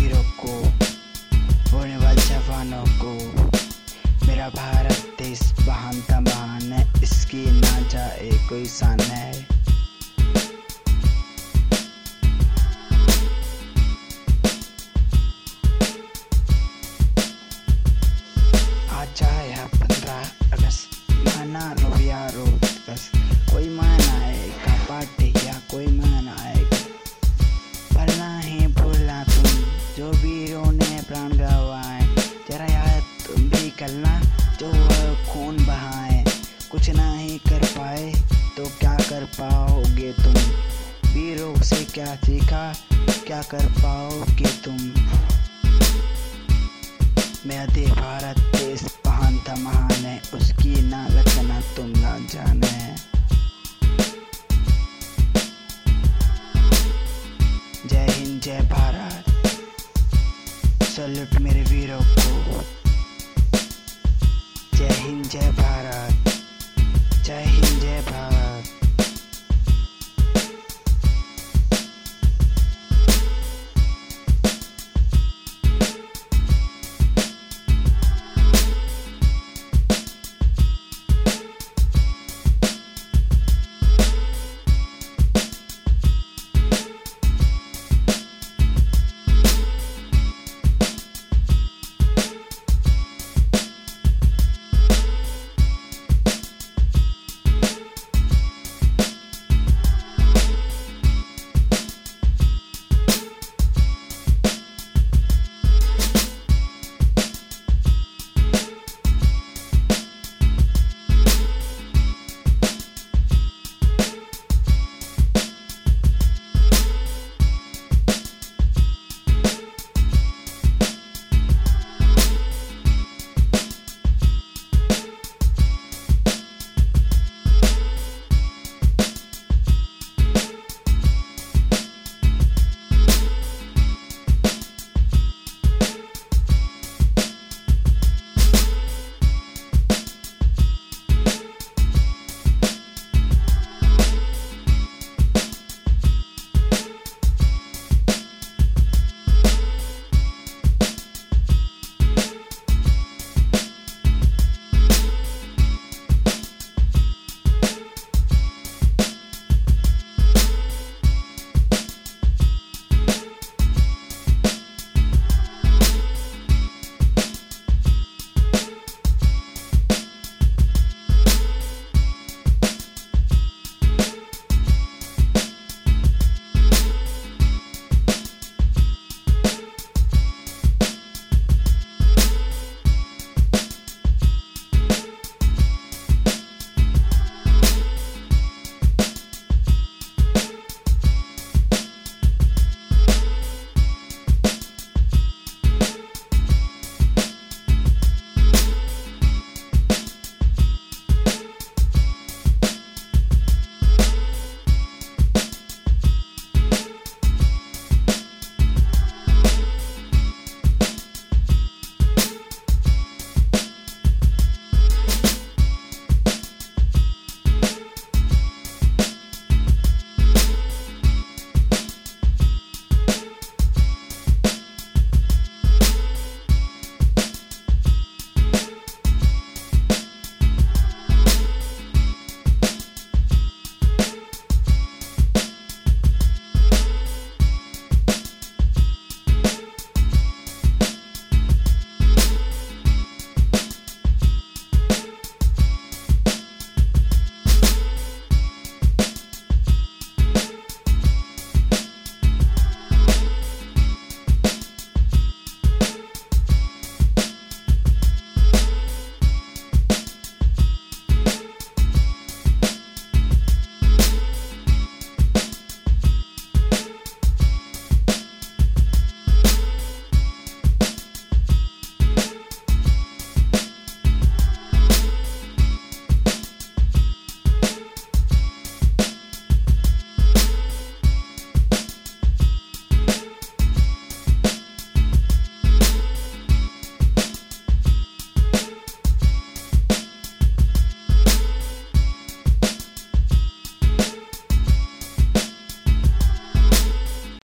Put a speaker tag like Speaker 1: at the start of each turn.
Speaker 1: वीरों को, होने वाले जवानों को। मेरा भारत देश महान था महान है, इसकी ना जाए कोई शान है। आज चाहे 15 अगस्त माना लो यारो, बस कोई मनाएगा पार्टी या कोई मनाएगा, पर नहीं भूलना तुम जो वीरों ने प्राण गंवाए। जरा याद तुम भी करना जो खून बहाए। कुछ नहीं कर पाए तो क्या कर पाओगे तुम, वीरों से क्या सीखा क्या कर पाओगे तुम। मेरा देश भारत देश महान था महान है, उसकी ना रखना तुम ना जाने। जय हिंद जय भारत, सैल्यूट मेरे वीरों को। जय हिंद जय भारत, जय हिंद जय भारत।